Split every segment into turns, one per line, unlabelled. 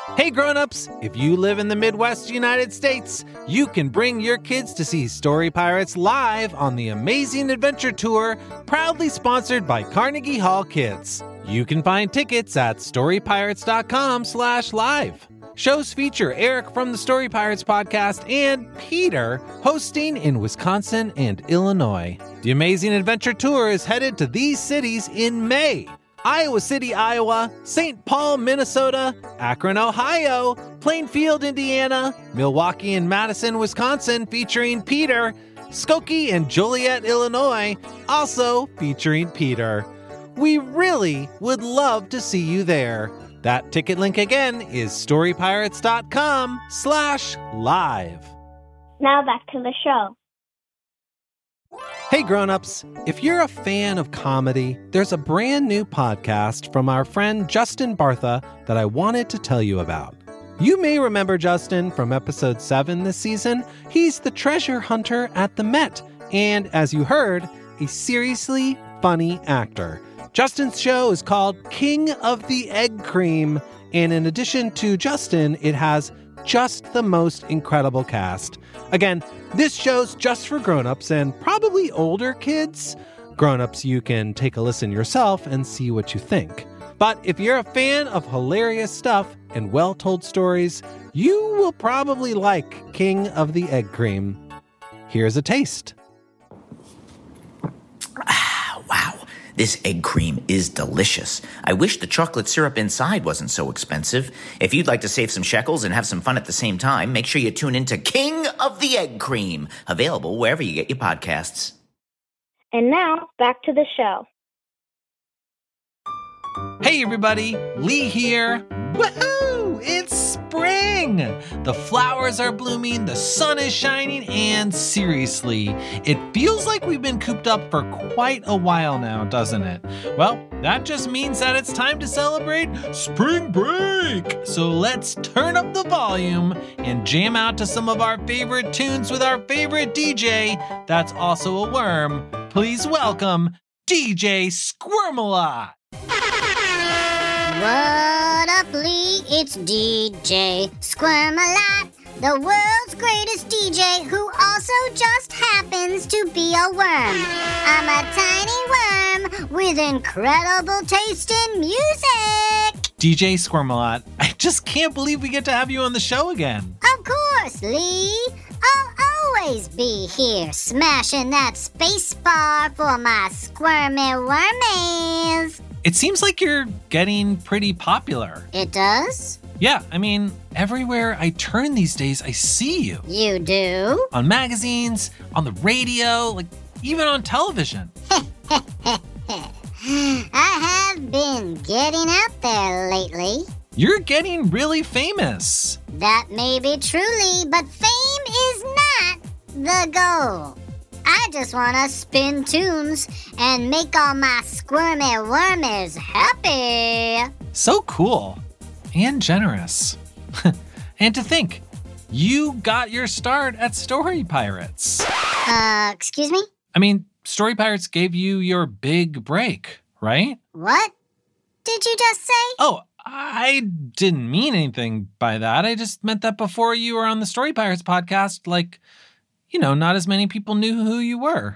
Hey grown-ups, if you live in the Midwest United States, you can bring your kids to see Story Pirates live on the Amazing Adventure Tour, proudly sponsored by Carnegie Hall Kids. You can find tickets at storypirates.com/live. Shows feature Eric from the Story Pirates podcast and Peter hosting in Wisconsin and Illinois. The Amazing Adventure Tour is headed to these cities in May: Iowa City, Iowa, St. Paul, Minnesota, Akron, Ohio, Plainfield, Indiana, Milwaukee and Madison, Wisconsin, featuring Peter, Skokie and Joliet, Illinois, also featuring Peter. We really would love to see you there. That ticket link again is storypirates.com/live.
Now back to the show.
Hey grown-ups, if you're a fan of comedy, there's a brand new podcast from our friend Justin Bartha that I wanted to tell you about. You may remember Justin from episode 7 this season. He's the treasure hunter at the Met, and as you heard, a seriously funny actor. Justin's show is called King of the Egg Cream, and in addition to Justin, it has just the most incredible cast. Again, this show's just for grown-ups and probably older kids. Grown-ups, you can take a listen yourself and see what you think. But if you're a fan of hilarious stuff and well-told stories, you will probably like King of the Egg Cream. Here's a taste.
Wow, this egg cream is delicious. I wish the chocolate syrup inside wasn't so expensive. If you'd like to save some shekels and have some fun at the same time, make sure you tune in to King of the Egg Cream, available wherever you get your podcasts.
And now, back to the show.
Hey everybody, Lee here. Woohoo! It's spring! The flowers are blooming, the sun is shining, and seriously, it feels like we've been cooped up for quite a while now, doesn't it? Well, that just means that it's time to celebrate spring break! So let's turn up the volume and jam out to some of our favorite tunes with our favorite DJ that's also a worm. Please welcome DJ Squirmalot!
What up, Lee? It's DJ Squirmalot, the world's greatest DJ who also just happens to be a worm. I'm a tiny worm with incredible taste in music.
DJ Squirmalot, I just can't believe we get to have you on the show again.
Of course, Lee. I'll always be here smashing that space bar for my squirmy wormies.
It seems like you're getting pretty popular.
It does?
Yeah, I mean, everywhere I turn these days, I see you.
You do?
On magazines, on the radio, like even on television.
I have been getting out there lately.
You're getting really famous.
That may be truly, but fame is not the goal. I just want to spin tunes and make all my squirmy wormies happy.
So cool and generous. And to think, you got your start at Story Pirates.
Excuse me?
I mean, Story Pirates gave you your big break, right?
What did you just say?
Oh, I didn't mean anything by that. I just meant that before you were on the Story Pirates podcast, not as many people knew who you were.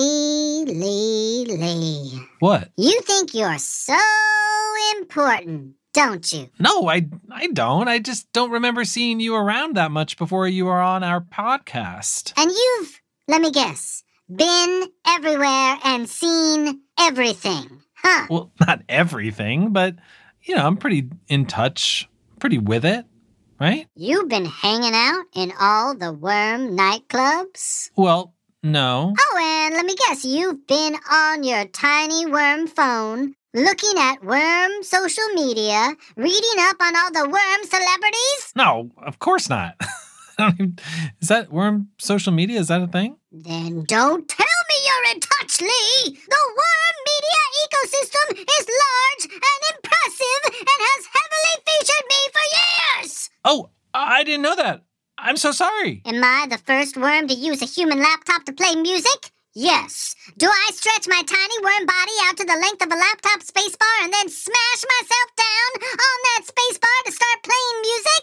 Lee.
What?
You think you're so important, don't you?
No, I don't. I just don't remember seeing you around that much before you were on our podcast.
And you've, let me guess, been everywhere and seen everything, huh?
Well, not everything, but, I'm pretty in touch, pretty with it. Right?
You've been hanging out in all the worm nightclubs?
Well, no.
Oh, and let me guess, you've been on your tiny worm phone, looking at worm social media, reading up on all the worm celebrities?
No, of course not. Is that worm social media? Is that a thing?
Then don't tell me you're in touch, Lee! The worm media ecosystem is large and impressive and has heavily featured me for years!
Oh, I didn't know that. I'm so sorry.
Am I the first worm to use a human laptop to play music? Yes. Do I stretch my tiny worm body out to the length of a laptop spacebar and then smash myself down on that spacebar to start playing music?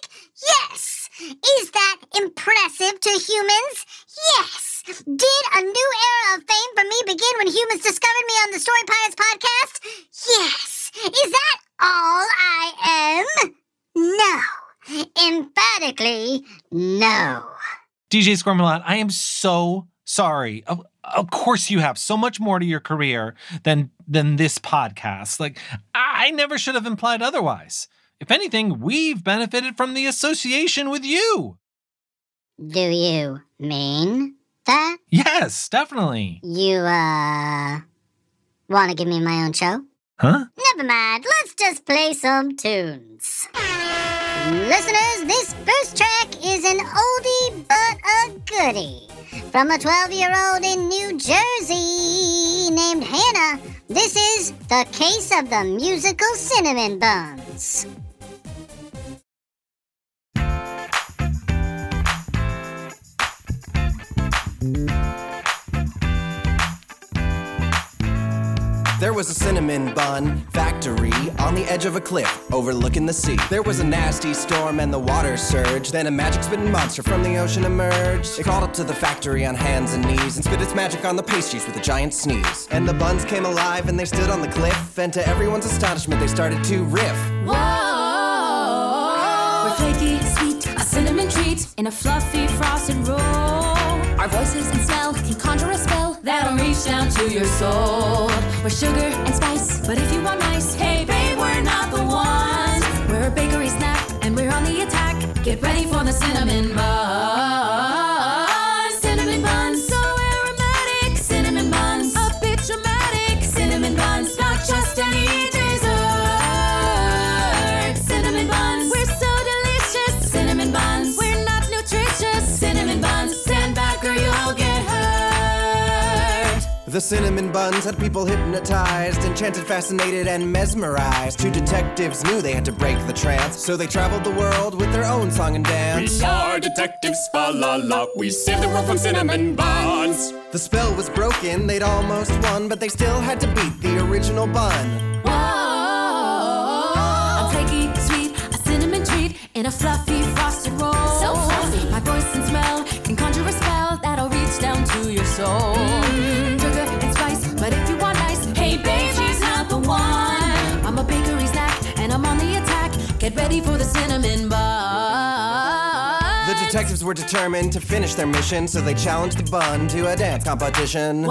impressive to humans? Yes! Did a new era of fame for me begin when humans discovered me on the Story Pirates podcast? Yes! Is that all I am? No. Emphatically, no.
DJ Squirmalot, I am so sorry. Of course you have so much more to your career than this podcast. Like, I never should have implied otherwise. If anything, we've benefited from the association with you.
Do you mean that?
Yes, definitely.
You, want to give me my own show?
Huh?
Never mind, let's just play some tunes. Listeners, this first track is an oldie but a goodie. From a 12-year-old in New Jersey named Hannah, this is The Case of the Musical Cinnamon Buns.
There was a cinnamon bun factory on the edge of a cliff overlooking the sea. There was a nasty storm and the water surged. Then a magic spitting monster from the ocean emerged. It crawled up to the factory on hands and knees and spit its magic on the pastries with a giant sneeze. And the buns came alive and they stood on the cliff. And to everyone's astonishment, they started to riff.
Whoa! We're flaky, sweet, a cinnamon treat in a fluffy frosted roll. Our voices and smell can conjure a spell that'll reach down to your soul. We're sugar and spice, but if you want nice, hey babe, we're not the ones. We're a bakery snack and we're on the attack. Get ready for the cinnamon buns. Cinnamon buns, so aromatic. Cinnamon buns, a bit dramatic. Cinnamon buns, not just any dessert. Cinnamon buns, we're so delicious. Cinnamon buns, we're not nutritious. Cinnamon buns, stand back or you'll get hurt.
The cinnamon buns had people hypnotized, enchanted, fascinated, and mesmerized. Two detectives knew they had to break the trance, so they traveled the world with their own song and dance.
We are detectives, fa la la. We saved the world from cinnamon buns.
The spell was broken, they'd almost won, but they still had to beat the original bun.
Whoa! I'm flaky, sweet, a cinnamon treat in a fluffy frosted roll. So fluffy. My voice and smell can conjure a spell that'll reach down to your soul. Sugar and spice, but if you want ice, hey babe, she's not the one. I'm a bakery snack and I'm on the attack. Get ready for the cinnamon bun.
The detectives were determined to finish their mission, so they challenged the bun to a dance competition.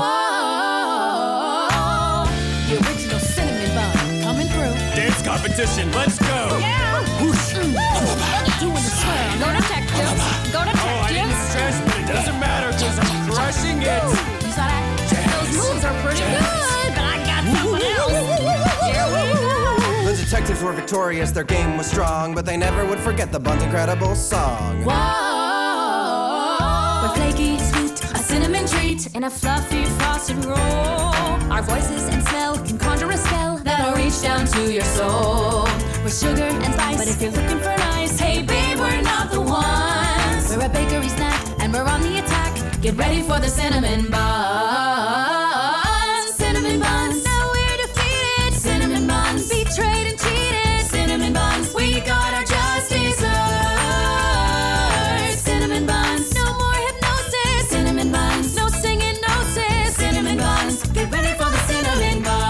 Whoa! The original cinnamon bun coming through.
Dance competition, let's go.
Yeah!
Whoosh.
Doing the swirl. Go detectives. Go
Oh, I didn't
detectives.
stress, but it doesn't matter because I'm crushing it.
You saw that? Those moves are pretty good, but I got something else. Here we go.
The detectives were victorious, their game was strong, but they never would forget the bun's incredible song.
Whoa! We're flaky, sweet, a cinnamon treat in a fluffy frosted roll. Our voices and smell can conjure a spell that'll reach down to your soul. We're sugar and spice, but if you're looking for nice, hey babe, we're not the ones. We're a bakery snack and we're on the attack. Get ready for the cinnamon buns. Cinnamon buns, now we're defeated. Cinnamon buns, betrayed and cheated. Cinnamon buns, we got our just desserts. Cinnamon buns, no more hypnosis. Cinnamon buns, no singing gnosis. Cinnamon buns, get ready for the cinnamon buns.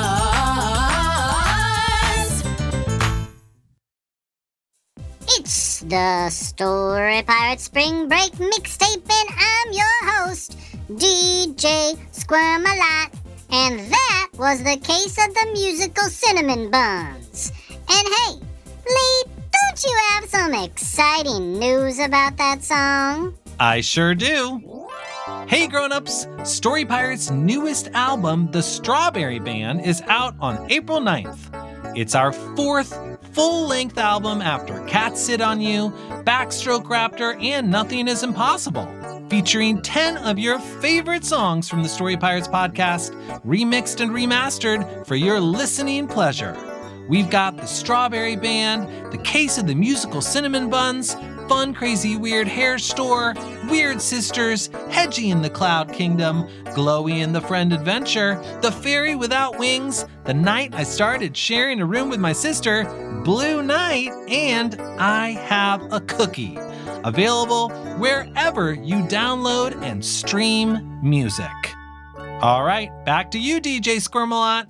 It's the Story Pirates Spring Break Mixtape, and I'm your host, DJ Squirmalot. And that was the case of the musical Cinnamon Buns. And hey, Lee, don't you have some exciting news about that song?
I sure do. Hey grown-ups, Story Pirates' newest album, The Strawberry Band, is out on April 9th. It's our fourth full-length album after Cats Sit on You, Backstroke Raptor, and Nothing is Impossible, featuring 10 of your favorite songs from the Story Pirates podcast, remixed and remastered for your listening pleasure. We've got The Strawberry Band, The Case of the Musical Cinnamon Buns, Fun Crazy Weird Hair Store, Weird Sisters, Hedgie in the Cloud Kingdom, Glowy and the Friend Adventure, The Fairy Without Wings, The Night I Started Sharing a Room with My Sister, Blue Night, and I Have a Cookie. Available wherever you download and stream music. All right, back to you, DJ Squirmalot.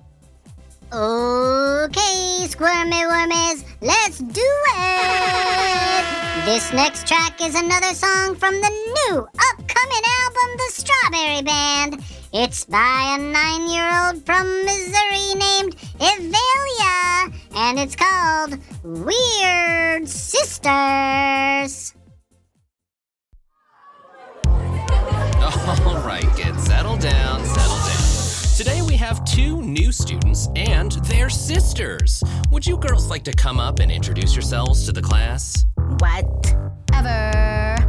Okay, Squirmy Wormies, let's do it! This next track is another song from the new upcoming album, The Strawberry Band. It's by a 9-year-old from Missouri named Evelia, and it's called Weird Sisters.
All right, kids, settle down. Today we have 2 new students and their sisters. Would you girls like to come up and introduce yourselves to the class?
Whatever.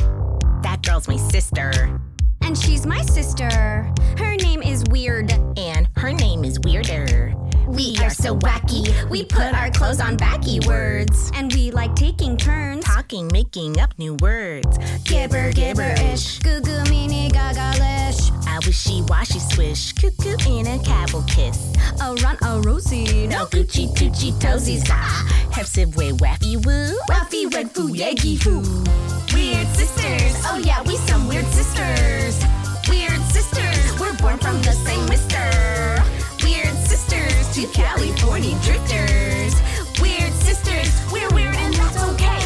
That girl's my sister.
And she's my sister. Her name is Weird.
And her name is Weirder.
We are so wacky. We put our clothes on backy words. And we like taking turns.
Talking, making up new words.
Gibber, gibberish. Goo goo, meanie, gaga-lish.
I wishy washy swish. Cuckoo in a cable kiss.
A run, a rosy.
No Gucci, Gucci, toesies. Have way waffy woo.
Waffy, red foo, yaggy foo. Weird sisters. Oh yeah, we some weird sisters. Weird sisters. We're born from the same mister. Weird sisters. 2 California drifters. Weird sisters. We're weird and that's okay.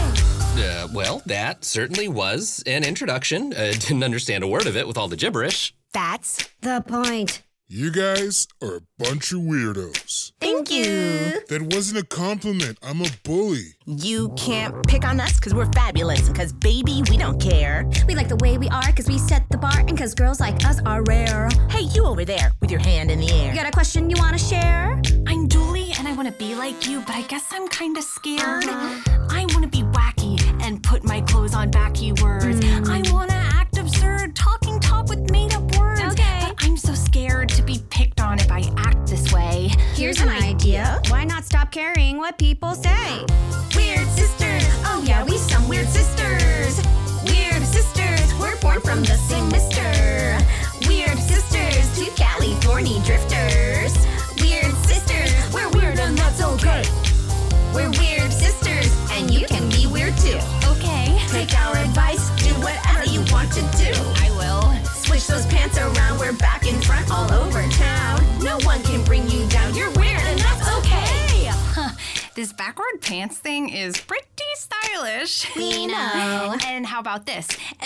Well, that certainly was an introduction. Didn't understand a word of it with all the gibberish.
That's
The point.
You guys are a bunch of weirdos.
Thank you.
That wasn't a compliment. I'm a bully.
You can't pick on us because we're fabulous and because, baby, we don't care.
We like the way we are because we set the bar and because girls like us are rare.
Hey, you over there with your hand in the air.
You got a question you want to share?
I'm Julie and I want to be like you, but I guess I'm kind of scared. I want to be wacky and put my clothes on backy words. I want to act absurd, talking top with made-up words.
Okay.
But I'm so scared to be picked on if I act this way.
Here's an idea. Why not stop caring what people say?
Weird sisters. Oh yeah, we some weird sisters. Weird sisters. We're born from the same mister. Weird sisters. 2 California drifters. Weird sisters. We're weird and that's okay. We're weird sisters, and you can be weird too. Okay. Take our advice, do whatever you want to do. I will. Switch those pants around, we're back in front all over town. No one can bring you down, you're weird and that's okay. This backward pants thing is pretty stylish.
We know.
And how about this?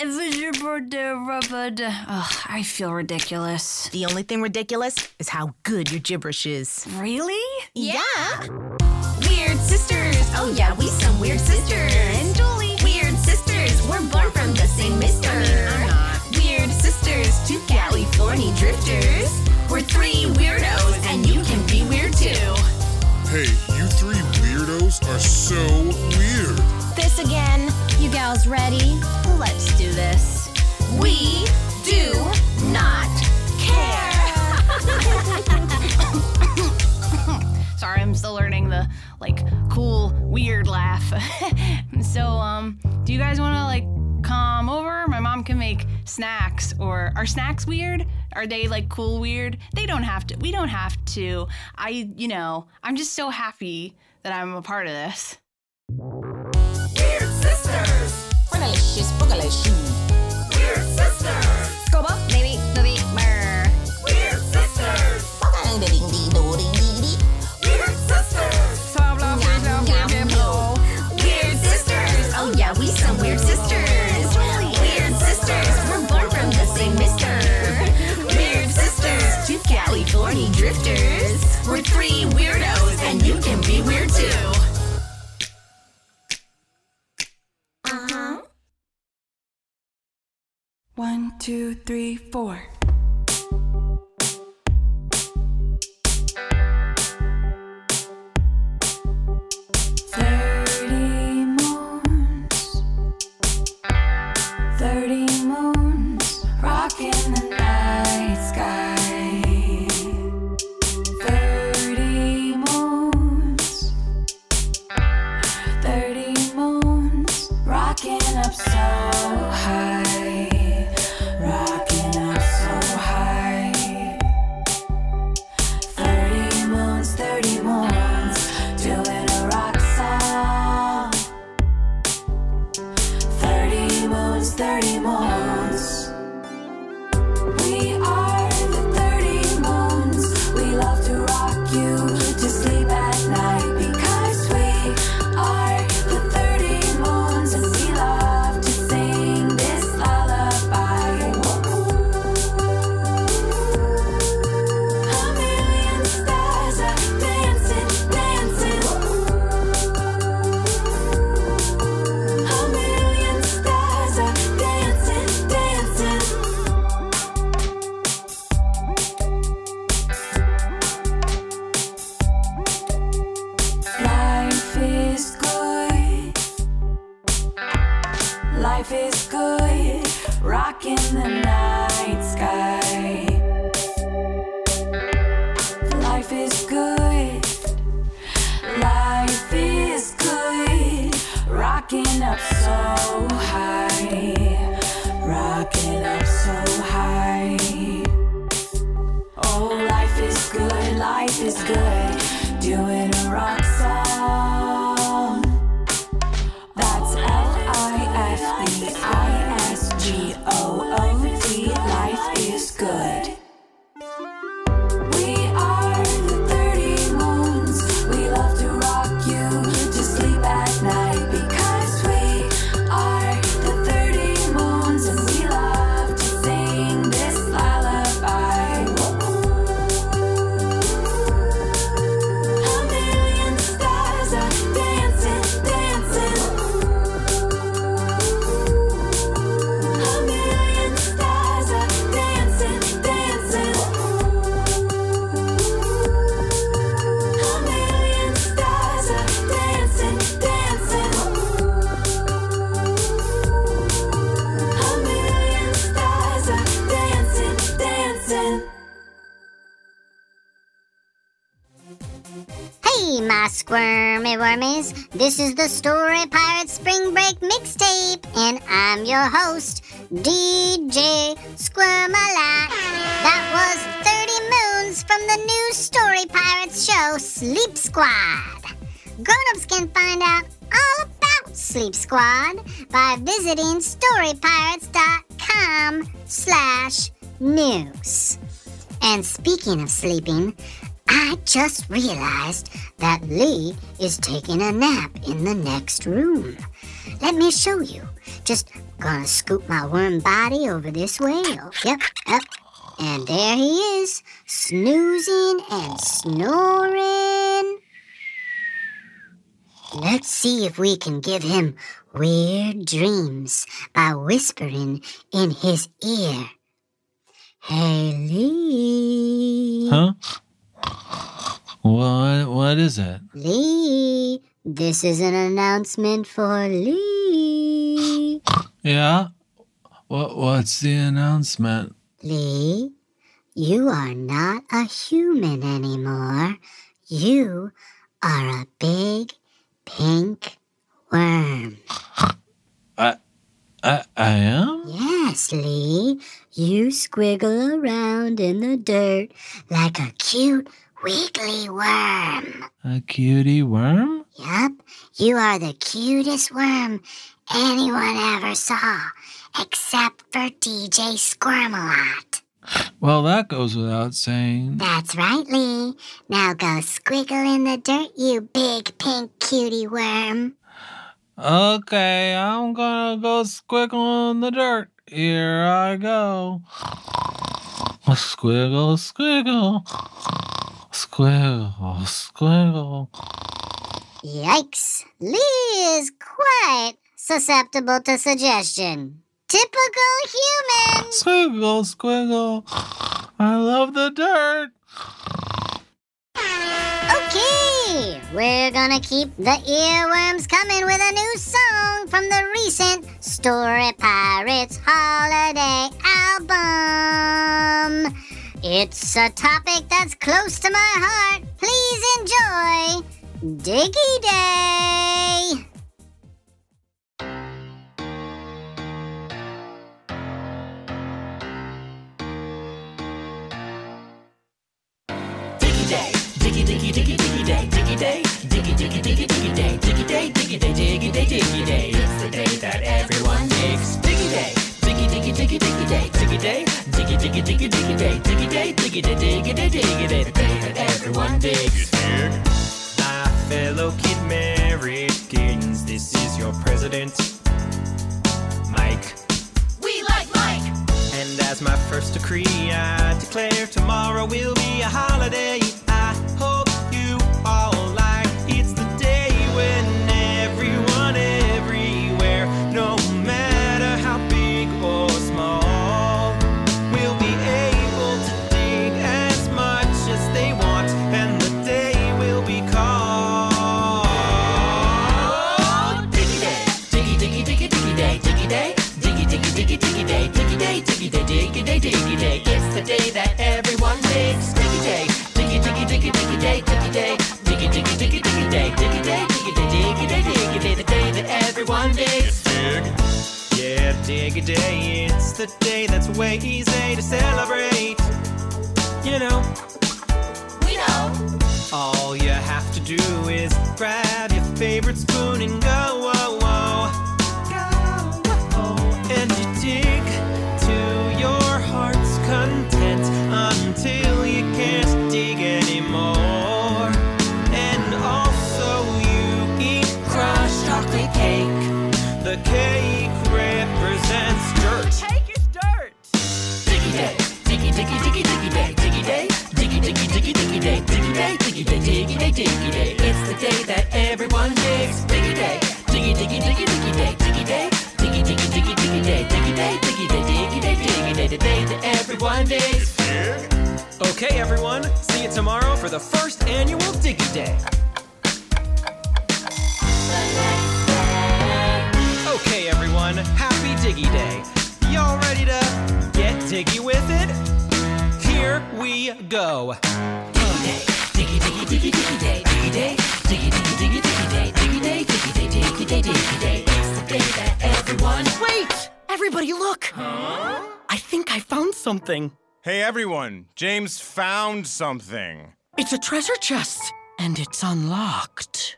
I feel ridiculous.
The only thing ridiculous is how good your gibberish is.
Really?
Yeah.
Weird sisters. Oh yeah, we some weird sisters. And Julie. Weird sisters. We're born from the same mister. I'm not. Weird sisters. 2 California drifters. We're 3 weirdos, and you can be weird too.
Hey, you 3 weirdos are so weird.
This again.
You gals ready?
Let's do this. We do not care. Sorry, I'm still learning the, cool, weird laugh. So, do you guys want to, come over? My mom can make snacks. Or, are snacks weird? Are they, cool weird? They don't have to. We don't have to. I'm just so happy that I'm a part of this. Weird sisters!
Delicious, boogalicious.
Weird sisters! Scoba, maybe, movie, murr. Weird sisters! Weird sisters! Weird sisters! Oh yeah, we some weird sisters! Weird sisters! We're born from the same mister! Weird sisters! 2 California drifters! We're 3 weirdos, and you can be weird too!
1, 2, 3, 4.
Doing a rock
those 30 moons. We are the 30 moons. We love to rock you to sleep at night because we are the 30 moons and we love to sing this lullaby. A million stars are dancing, dancing. A million stars are dancing, dancing. Life is good. Life is good. Rocking the night sky. Life is good. Life is good. Rocking up so high. Rocking up so high. Oh, life is good. Life is good. Doing a rock song. That's LIFEISGOOD. Life is good. We are the 30 moons. We love to rock you to sleep at night because we are the 30 moons and we love to sing this lullaby. A million stars are dancing, dancing. A million stars are dancing, dancing. A million stars are dancing, dancing. A million stars are dancing, dancing.
Hey, my squirmy wormies. This is the Story Pirates Spring Break Mixtape, and I'm your host, DJ Squirmalot. That was 30 moons from the new Story Pirates show, Sleep Squad. Grown-ups can find out all about Sleep Squad by visiting storypirates.com/news. And speaking of sleeping, I just realized that Lee is taking a nap in the next room. Let me show you. Just gonna scoop my worm body over this way. Oh, yep. And there he is, snoozing and snoring. Let's see if we can give him weird dreams by whispering in his ear. Hey, Lee.
Huh? What is it?
Lee, this is an announcement for Lee.
Yeah? What's the announcement?
Lee, you are not a human anymore. You are a big pink worm.
I am?
Yes, Lee. You squiggle around in the dirt like a cute, wiggly worm.
A cutie worm?
Yup. You are the cutest worm anyone ever saw, except for DJ Squirmalot.
Well, that goes without saying.
That's right, Lee. Now go squiggle in the dirt, you big pink cutie worm.
Okay, I'm gonna go squiggle in the dirt. Here I go. Squiggle, squiggle. Squiggle, squiggle.
Yikes. Lee is quite susceptible to suggestion. Typical human.
Squiggle, squiggle. I love the dirt.
Okay, we're gonna keep the earworms coming with a new song from the recent Story Pirates Holiday album. It's a topic that's close to my heart. Please enjoy Diggy Day.
Diggy Day, Diggy Diggy Diggy Diggy Day, Diggy Day, Diggy Diggy Diggy Diggy Day, Diggy Day, Diggy Day, Diggy Day, Diggy Day. It's the day that everyone takes. Diggy Day, Diggy, diggy, diggy day, diggy day, diggy day, diggy day, diggy day, the day that everyone digs.
My fellow kid Americans, this is your president, Mike.
We like Mike.
And as my first decree, I declare tomorrow will be a holiday. I hope you all like. It's the day when everyone, everywhere, no matter how big or small, will be able to dig as much as they want, and the day will be called
Diggy Day. Diggy, diggy, diggy, diggy day, diggy day. Diggy, diggy, diggy, diggy day, diggy day, diggy day, diggy day, diggy day. It's the day that everyone digs. Diggy Day. Diggy, diggy, diggy, diggy day, diggy day. Diggy, diggy, diggy, diggy day, diggy day, diggy day, diggy day, diggy day. The day that everyone digs.
Yeah, dig a day, it's the day that's way easy to celebrate. You know,
We know.
all you have to do is grab your favorite spoon and go, whoa, whoa. And you dig to your heart's content until you can't dig anymore. And also you eat crushed chocolate cake. The cake represents dirt.
Cake is dirt.
Diggy Day. Diggy, diggy, diggy, diggy day, diggy day. Diggy, diggy, diggy, diggy day, diggy day, diggy day, diggy day, diggy day. It's the day that everyone digs. Diggy Day. Diggy, diggy, diggy, diggy day, diggy day. Diggy, diggy, diggy, diggy day, diggy day, diggy day, diggy day, diggy day. The day that everyone digs.
Okay, everyone, see you tomorrow for the first annual Diggy Day. Okay, everyone, happy Diggy Day. Y'all ready to get diggy with it? Here we go.
Diggy Day. Diggy, diggy, diggy, diggy day, diggy day. Diggy, diggy, diggy, diggy day, diggy day, diggy day, diggy day, diggy day. It's the day that everyone.
Wait! Everybody look! I think I found something.
Hey everyone, James found something.
It's a treasure chest, and it's unlocked.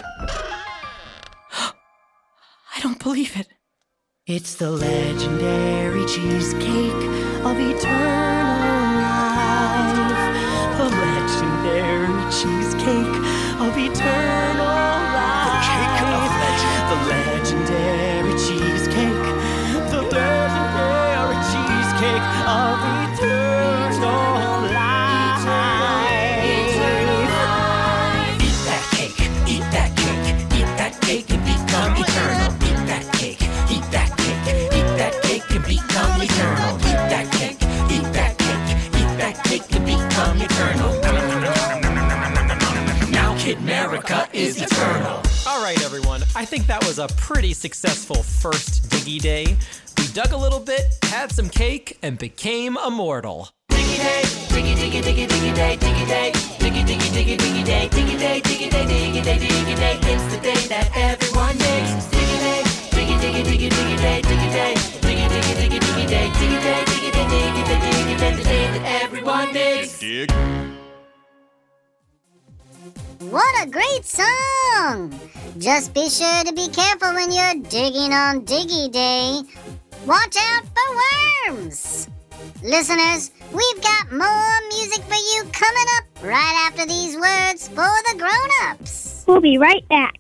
I don't believe it. It's the legendary cheesecake of eternal life. The legendary cheesecake of eternal life. The cake of legend. The legendary cheesecake. The legendary cheesecake of eternal life.
Eat that cake, eat that cake, eat that cake and become eternal. Eat that cake, eat that cake, eat that cake and become eternal. Eat that cake, eat that cake, eat that cake and become eternal. Now Kid America is eternal.
All right, everyone, I think that was a pretty successful first Diggy Day. We dug a little bit, had some cake, and became immortal.
Diggy Day, diggy, diggy, diggy, diggy day, diggy day. Diggy, diggy, diggy, diggy day, diggy day, diggy day, diggy day, diggy day. It's the day that everyone digs. Diggy Day, diggy, diggy, diggy, diggy day, diggy day. Diggy, diggy, diggy, diggy day, diggy day, diggy day, diggy day, diggy day. The day that everyone digs.
Dig.
What a great song! Just be sure to be careful when you're digging on Diggy Day. Watch out for worms! Listeners, we've got more music for you coming up right after these words for the grown-ups.
We'll be right back.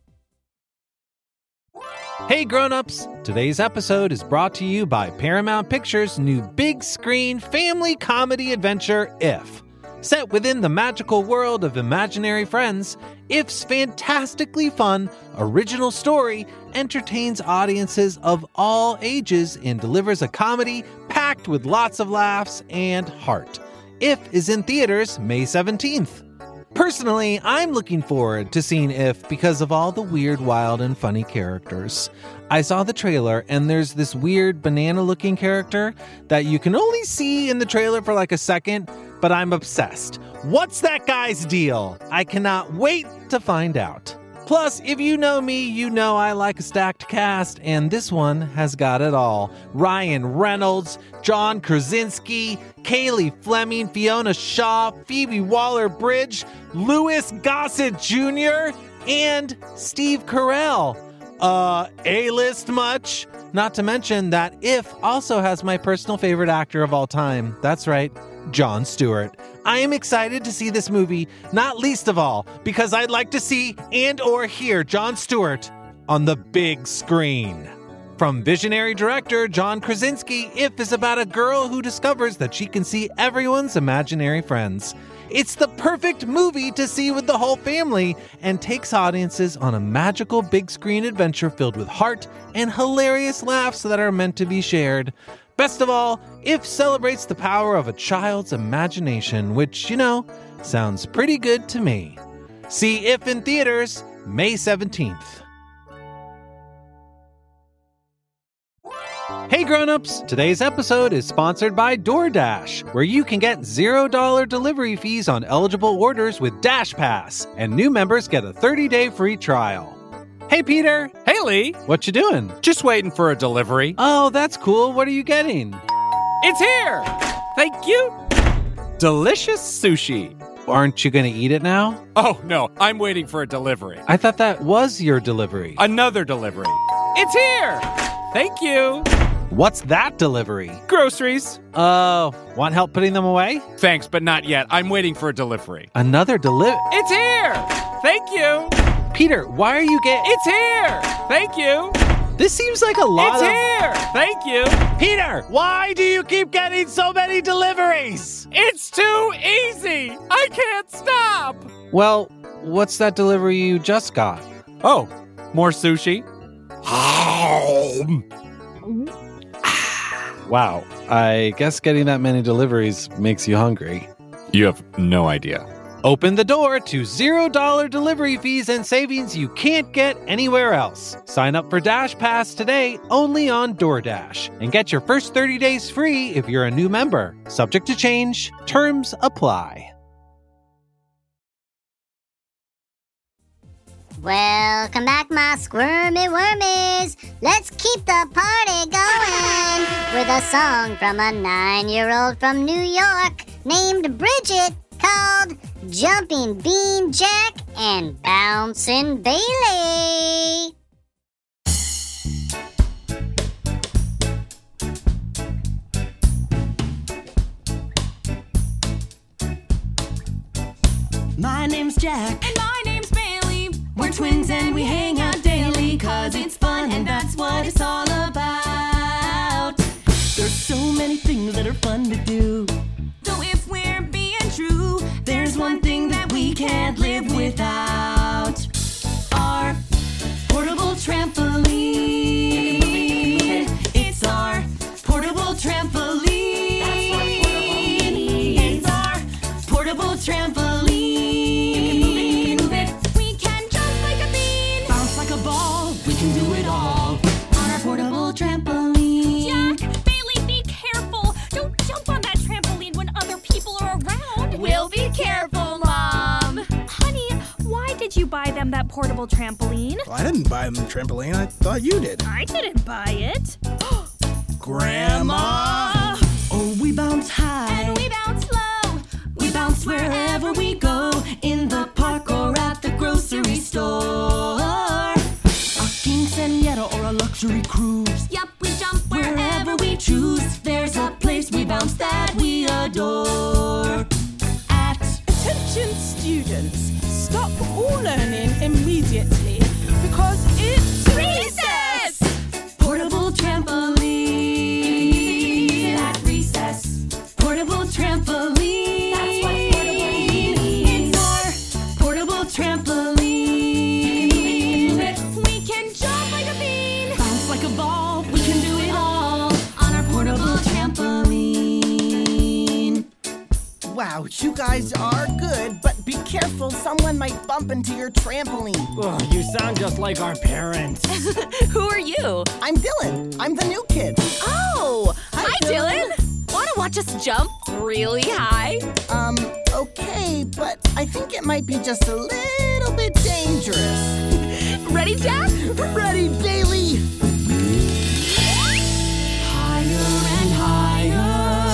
Hey grown-ups, today's episode is brought to you by Paramount Pictures' new big screen family comedy adventure, If. Set within the magical world of imaginary friends, If's fantastically fun, original story entertains audiences of all ages and delivers a comedy packed with lots of laughs and heart. If is in theaters May 17th. Personally, I'm looking forward to seeing If because of all the weird, wild, and funny characters. I saw the trailer, and there's this weird banana-looking character that you can only see in the trailer for like a second, but I'm obsessed. What's that guy's deal? I cannot wait to find out. Plus, if you know me, you know I like a stacked cast, and this one has got it all. Ryan Reynolds, John Krasinski, Kaylee Fleming, Fiona Shaw, Phoebe Waller-Bridge, Louis Gossett Jr., and Steve Carell. A-list much? Not to mention that If also has my personal favorite actor of all time. That's right, Jon Stewart. I am excited to see this movie, not least of all, because I'd like to see and or hear Jon Stewart on the big screen. From visionary director John Krasinski, If is about a girl who discovers that she can see everyone's imaginary friends. It's the perfect movie to see with the whole family and takes audiences on a magical big screen adventure filled with heart and hilarious laughs that are meant to be shared. Best of all, If celebrates the power of a child's imagination, which, sounds pretty good to me. See If in theaters May 17th. Hey grown-ups, today's episode is sponsored by DoorDash, where you can get $0 delivery fees on eligible orders with DashPass, and new members get a 30-day free trial. Hey Peter!
Hey Lee!
What you doing?
Just waiting for a delivery.
Oh, that's cool. What are you getting?
It's here! Thank you! Delicious sushi.
Aren't you going to eat it now?
Oh, no, I'm waiting for a delivery.
I thought that was your delivery.
Another delivery. It's here! Thank you!
What's that delivery?
Groceries.
Oh, want help putting them away?
Thanks, but not yet. I'm waiting for a delivery.
Another delivery?
It's here! Thank you!
Peter, why are you getting...
It's here! Thank you!
This seems like a lot
It's here! Thank you!
Peter, why do you keep getting so many deliveries?
It's too easy! I can't stop!
Well, what's that delivery you just got?
Oh, more sushi?
Wow, I guess getting that many deliveries makes you hungry.
You have no idea.
Open the door to $0 delivery fees and savings you can't get anywhere else. Sign up for DashPass today only on DoorDash and get your first 30 days free if you're a new member. Subject to change. Terms apply.
Welcome back, my squirmy wormies. Let's keep the party going with a song from a 9-year-old from New York named Bridget called Jumping Bean Jack and Bouncing Bailey.
My name's Jack.
And my name's Bailey.
We're twins and we hang out daily, 'cause it's fun and that's what it's all about. There's so many things that are fun to do.
So if we're being true,
there's one thing that we can't live without. Our portable trampoline. It's our portable trampoline. That's what portable means. It's our portable trampoline.
Move it. We can jump like a bean.
Bounce like a ball. We can do it all on our portable trampoline.
Jack, Bailey, be careful. Don't jump on that trampoline when other people are around.
We'll be careful, Mom.
Honey, why did you buy them that portable trampoline?
Well, I didn't buy them the trampoline. I thought you did.
I didn't buy it.
Grandma!
Oh, we bounce high.
And we bounce low.
We bounce wherever we go, in the park or at the grocery store. A quinceañera or a luxury cruise.
Yup, we jump
Wherever we choose, there's a place we bounce that we adore.
Attention students, stop all learning immediately because it's
recess!
Portable trampoline at recess. Portable trampoline. That's what portable means. It's our portable trampoline.
We can jump like a bean.
Bounce like a ball. We can do it all on our portable trampoline.
Wow, you guys are good, but be careful. Someone might bump into your trampoline.
Oh, you sound just like our parents.
Who are you?
I'm Dylan. I'm the new kid.
Oh, hi Dylan. Want to watch us jump really high?
Okay, but I think it might be just a little bit dangerous.
Ready, Jack?
Ready, Bailey.
Higher and higher.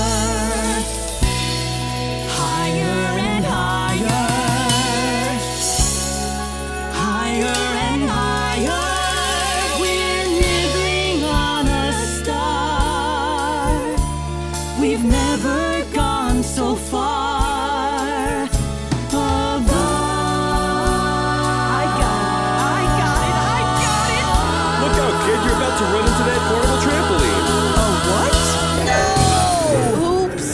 Higher and higher. Higher and higher. We're nibbling on a so far above.
I got it.
Look out, kid, you're about to run into that portable trampoline.
Oops.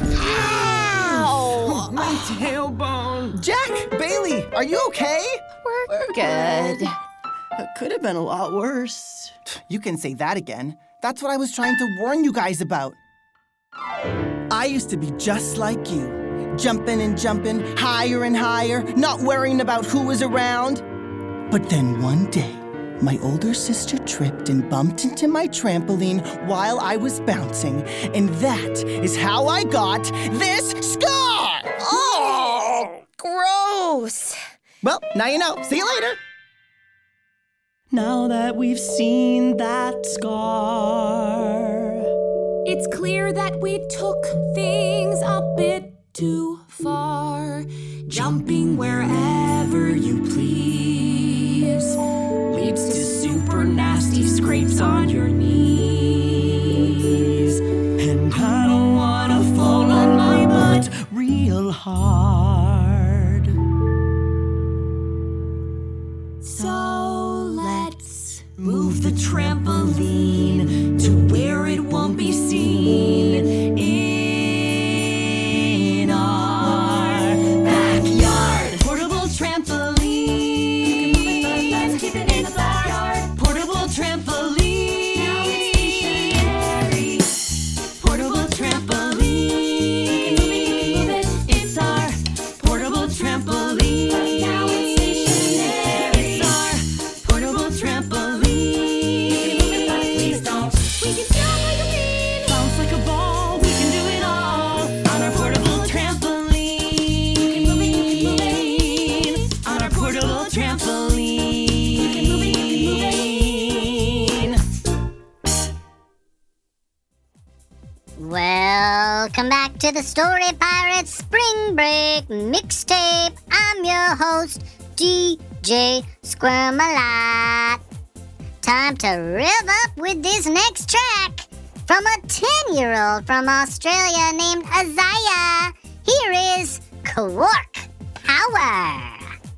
Ow! My tailbone. Jack, Bailey, are you okay?
We're good.
It could have been a lot worse. You can say that again. That's what I was trying to warn you guys about. I used to be just like you. Jumping and jumping, higher and higher, not worrying about who was around. But then one day, my older sister tripped and bumped into my trampoline while I was bouncing. And that is how I got this scar!
Oh, gross.
Well, now you know. See you later.
Now that we've seen that scar,
It's clear that we took things a bit too far.
jumping wherever you please leads to super nasty scrapes on your knees. And I don't wanna fall on my butt real hard.
So let's
Move the trampoline to where it won't be seen in our backyard. Portable trampoline.
Let's keep it in the backyard.
Portable trampoline.
Now it's stationary.
Portable trampoline.
Move it.
It's our portable trampoline.
Now it's stationary.
It's our portable trampoline.
Please don't. We can jump like a bean.
Bounce like a ball. We can do it all on our portable trampoline. On our portable trampoline.
Welcome back to the Story Pirates Spring Break Mixtape. I'm your host, DJ Squirmalot. Time to rev up with this next track from a 10-year-old from Australia named Isaiah. Here is Quark Power.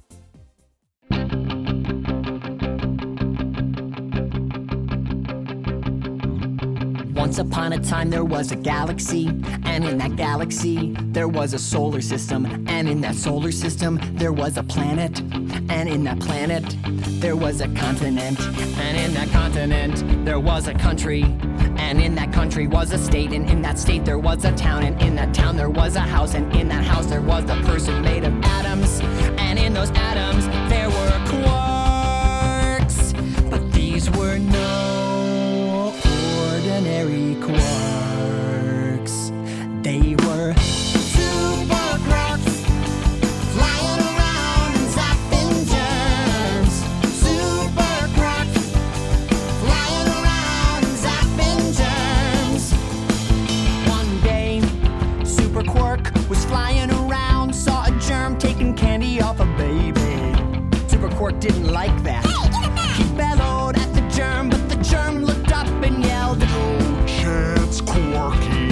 Once upon a time there was a galaxy, and in that galaxy there was a solar system, and in that solar system there was a planet, and in that planet there was a continent, and in that continent there was a country, and in that country was a state, and in that state there was a town, and in that town there was a house, and in that house there was a person made of atoms, and in those atoms there were quarks, but these were no ordinary quarks. They were
Super quarks, flying around and zapping germs. Super quarks, flying around and zapping germs.
one day, Super Quark was flying around, saw a germ taking candy off a baby. Super Quark didn't like that. He bellowed at the germ, but the germ looked up and yelled, "No chance, Quarky."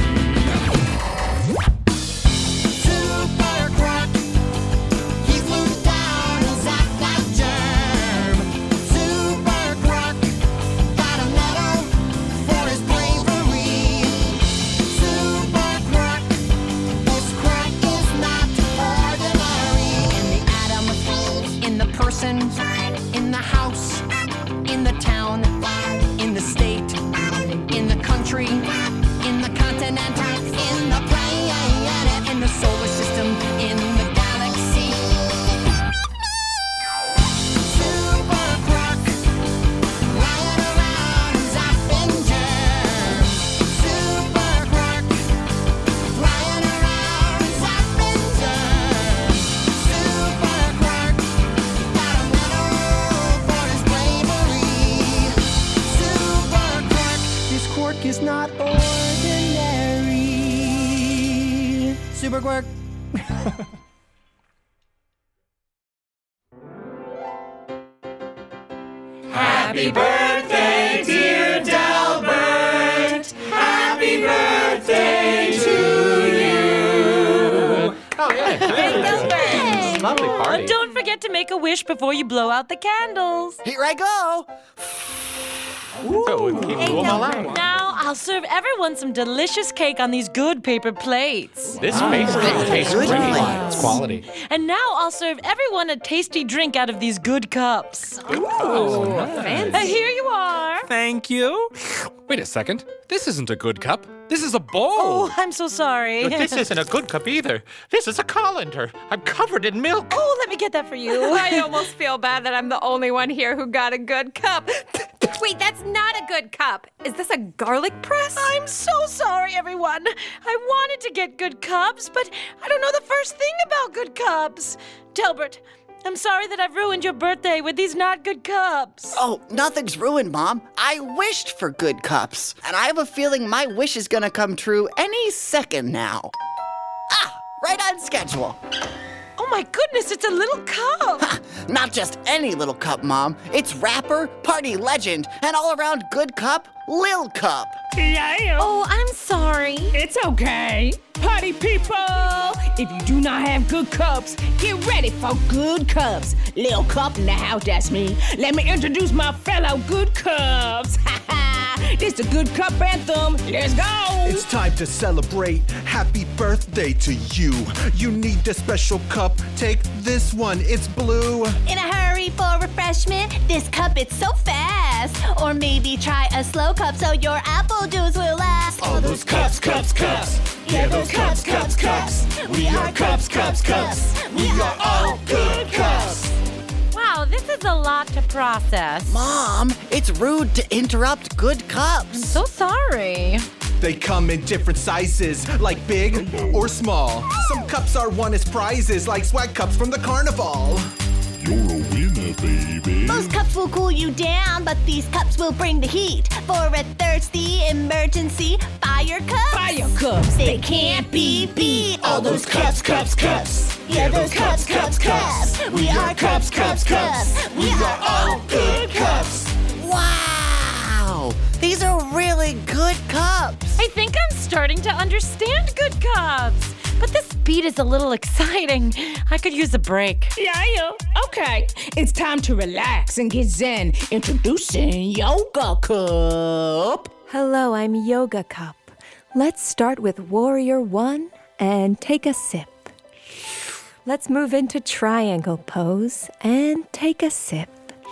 Super quark, he flew down and zapped that germ. Super quark, got a medal for his bravery. Super quark, this quark is not ordinary.
In the atom, in the person, in the house, in the town, in the state, in the country, in the continent, in the planet, in the solar system, in the galaxy.
Super quark, flying around and zapping germs. Super quark, flying around and zapping germs. Super quark, got a medal for his bravery. Super quark,
This quark is not ordinary. Super Quark.
Happy birthday, dear Delbert. Happy birthday to you.
lovely party.
Don't forget to make a wish before you blow out the candles.
Here I go.
So we keep them all out.
Now I'll serve everyone some delicious cake on these good paper plates.
This face cake tastes great. It's quality.
And now I'll serve everyone a tasty drink out of these good cups.
Oh, nice.
Here you are.
Thank you. Wait a second. This isn't a good cup. This is a bowl.
Oh, I'm so sorry.
This isn't a good cup either. This is a colander. I'm covered in milk.
Oh, let me get that for you.
I almost feel bad that I'm the only one here who got a good cup. Wait, that's not a good cup. Is this a garlic press?
I'm so sorry, everyone. I wanted to get good cups, but I don't know the first thing about good cups. Delbert, I'm sorry that I've ruined your birthday with these not good cups.
Oh, nothing's ruined, Mom. I wished for good cups, and I have a feeling my wish is gonna come true any second now. Ah, right on schedule.
Oh my goodness, it's a little cup.
Ha, not just any little cup, Mom. It's rapper, party legend, and all-around good cup, Lil Cup.
Yeah.
Oh, I'm sorry.
It's okay. Party people, if you do not have good cups, get ready for good cups. Lil Cup in the house, that's me. Let me introduce my fellow good cups. Ha ha. This the good cup anthem. Let's go.
It's time to celebrate. Happy birthday to you. You need a special cup. Take this one. It's blue.
In a hurry for refreshment, this cup it's so fast. Or maybe try a slow cup so your apple juice will last.
All those cups.
Yeah, those cups. We are cups. We are all good cups.
Wow, this is a lot to process.
Mom, it's rude to interrupt good cups.
I'm so sorry.
They come in different sizes, like big or small. Some cups are won as prizes, like swag cups from the carnival.
You're a winner, baby.
Most cups will cool you down, but these cups will bring the heat. For a thirsty emergency, fire cups.
Fire cups.
They can't be beat. All those cups. Yeah, those cups. We are cups. We are all good cups.
Wow, these are really good cups.
I think I'm starting to understand good cups. But this beat is a little exciting. I could use a break.
Yeah. Okay, it's time to relax and get zen. Introducing Yoga Cup.
Hello, I'm Yoga Cup. Let's start with Warrior 1 and take a sip. Let's move into Triangle Pose and take a sip.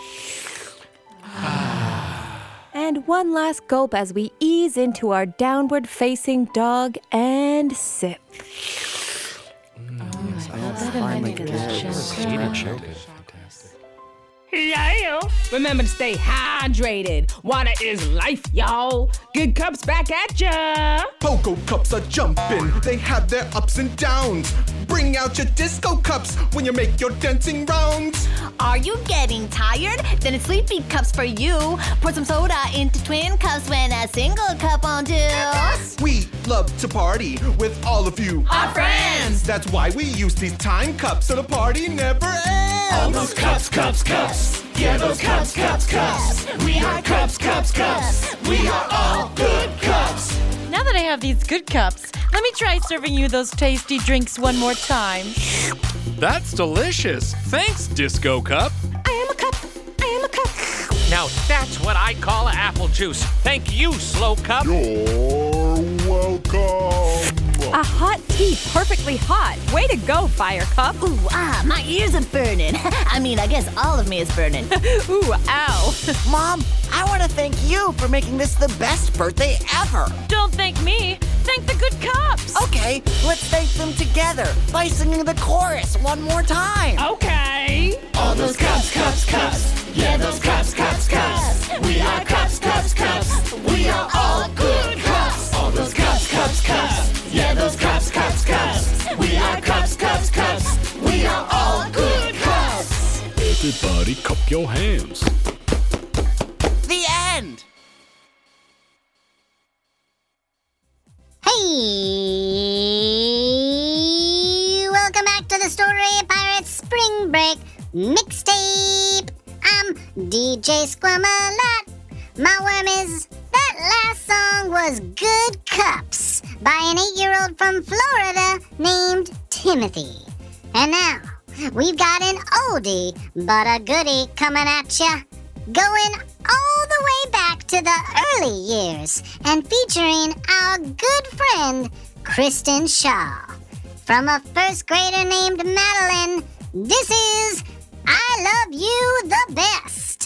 And one last gulp as we ease into our downward facing dog and sip.
Yeah. Remember to stay hydrated. Water is life, y'all. Good cups back at ya.
Pogo cups are jumping. They have their ups and downs. Bring out your disco cups when you make your dancing rounds.
Are you getting tired? Then it's Sleepy Cups for you. Pour some soda into twin cups when a single cup won't do.
We love to party with all of you,
our friends.
That's why we use these time cups so the party never ends.
All those cups. Yeah, those cups. We are cups. We are all good cups.
Now that I have these good cups, let me try serving you those tasty drinks one more time.
That's delicious. Thanks, Disco Cup.
I am a cup.
Now that's what I call apple juice. Thank you, Slow Cup.
You're welcome.
A hot tea, perfectly hot. Way to go, Fire Cup.
Ooh, my ears are burning. I guess all of me is burning.
Ooh, ow.
Mom, I want to thank you for making this the best birthday ever.
Don't thank me. Thank the good cups.
Okay, let's thank them together by singing the chorus one more time.
Okay.
All those cups. Yeah, those cups. We are cups. We are all good cups. All those cups. Yeah, those cups. We are cups. We are all good cups.
Everybody cup your hands.
The end.
Hey! Welcome back to the Story Pirates Spring Break Mixtape. I'm DJ Squamalot. My worm is that last song was Good Cups by an 8-year-old from Florida named Timothy. And now, we've got an oldie but a goodie coming at ya. Going all the way back to the early years and featuring our good friend, Kristen Shaw. From a first grader named Madeline, this is I Love You the Best.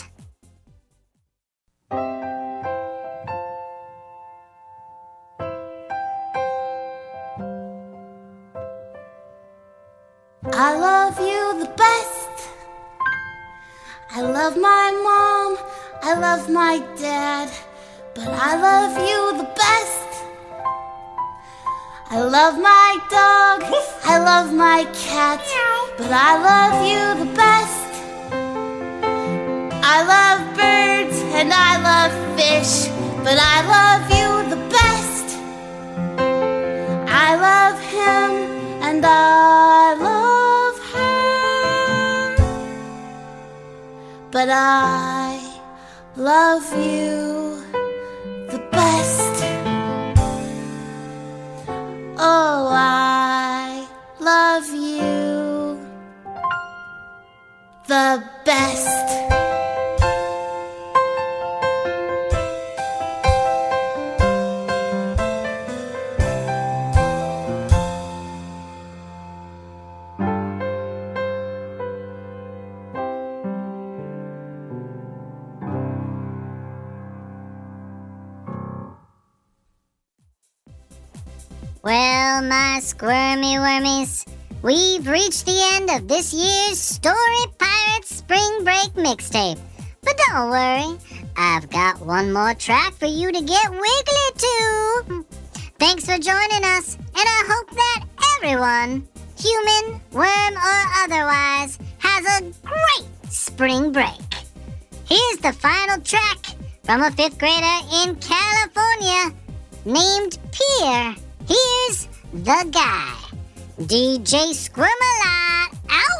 I love you the best. I love my mom, I love my dad, but I love you the best. I love my dog, I love my cat, but I love you the best. I love birds and I love fish, but I love you the best. I love him and I love her, but I love you the best. Oh, I love you the best.
Well, my squirmy wormies, we've reached the end of this year's Story Pirates Spring Break mixtape. But don't worry, I've got one more track for you to get wiggly to. Thanks for joining us, and I hope that everyone, human, worm, or otherwise, has a great spring break. Here's the final track from a 5th grader in California named Pierre. Here's the guy. DJ Squirmalot out.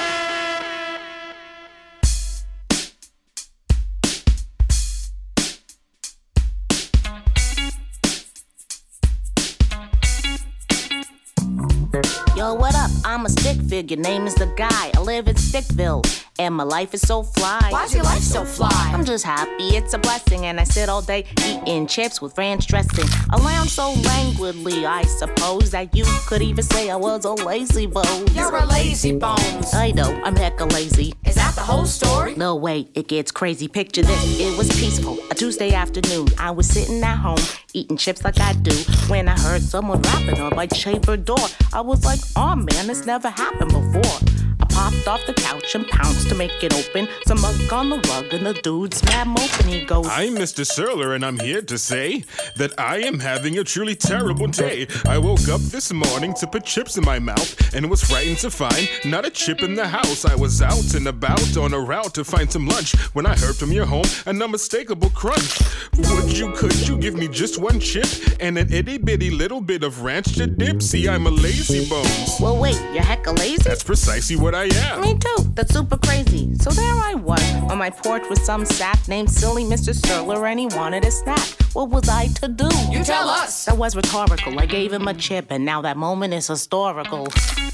Yo, what up? I'm a stick figure, name is the guy. I live in Stickville, and my life is so fly.
Why's your life so fly?
I'm just happy, it's a blessing, and I sit all day eating chips with ranch dressing. I lounge so languidly, I suppose that you could even say I was a lazy bones.
You're a lazy bones.
I know, I'm hecka lazy.
Is that the whole story?
No, wait, it gets crazy. Picture this, it was peaceful, a Tuesday afternoon. I was sitting at home, eating chips like I do, when I heard someone rapping on my chamber door. I was like, oh man, this never happened before. I popped off the couch and pounced to make it open. Some mug on the rug and the dude's mad moping. He goes,
I'm Mr. Surler and I'm here to say that I am having a truly terrible day. I woke up this morning to put chips in my mouth and was frightened to find not a chip in the house. I was out and about on a route to find some lunch when I heard from your home an unmistakable crunch. Could you give me just one chip and an itty bitty little bit of ranch to dip? See, I'm a lazy bones.
Well, wait, you're hecka lazy?
That's precisely what I am.
Me too, that's super crazy. So there I was, on my porch with some sap named Silly Mr. Surler, and he wanted a snack. What was I to do?
You tell us.
That was rhetorical. I gave him a chip, and now that moment is historical.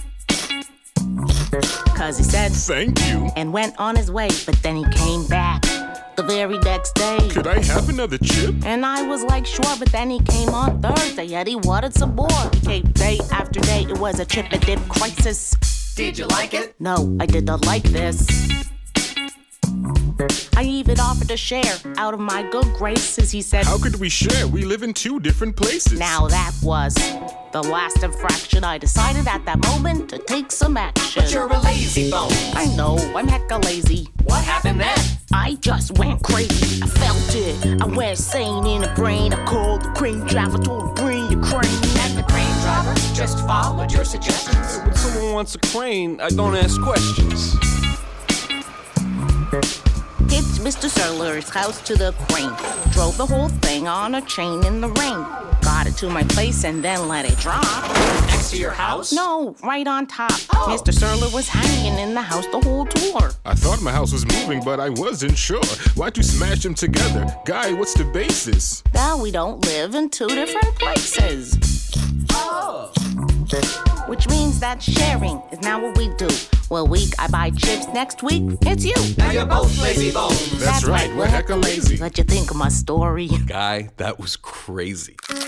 Cause he said,
thank you,
and went on his way, but then he came back the very next day.
Could I have another chip?
And I was like, sure, but then he came on Thursday, and he wanted some more. He came day after day, it was a chip and dip crisis.
Did you like it?
No, I did not like this. I even offered to share out of my good graces. He said,
how could we share? We live in 2 different places.
Now that was the last infraction. I decided at that moment to take some action.
But you're a lazy bone.
I know, I'm hecka lazy.
What happened then?
I just went crazy. I felt it. I went insane in the brain. I called the crane driver, told him bring your crane.
And the crane driver just followed your suggestions.
When someone wants a crane, I don't ask questions.
Hit Mr. Surler's house to the crane. Drove the whole thing on a chain in the rain. Got it to my place and then let it drop.
Next to your house?
No, right on top. Oh. Mr. Surler was hanging in the house the whole tour.
I thought my house was moving, but I wasn't sure. Why'd you smash them together? Guy, what's the basis?
Now we don't live in 2 different places.
Oh.
which means that sharing is now what we do. One week I buy chips, next week it's you.
Now you're both lazy bones.
That's right, we're hecka lazy.
What you think of my story?
Guy, that was crazy.